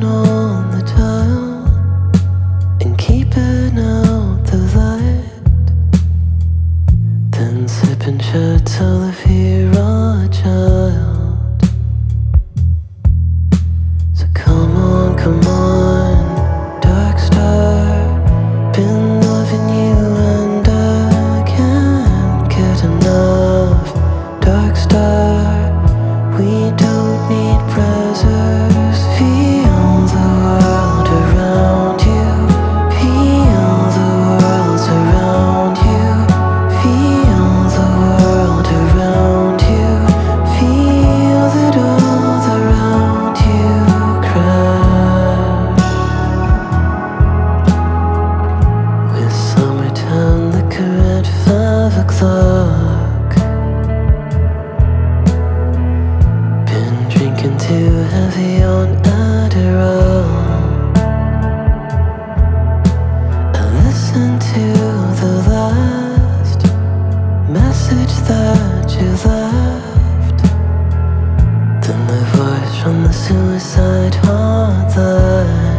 turn on the dial and keeping out the light, then sipping shit till if you're a child. So come on, dark star, been loving you and I can't get enough. Dark star, we don't need pressures. Feel the world around you. Feel the world around you. Feel the world around you. Feel that all around you crash. With summertime liquor at 5 o'clock. Drinking too heavy on Adderall. I listened to the last message that you left, then the voice from the suicide hotline.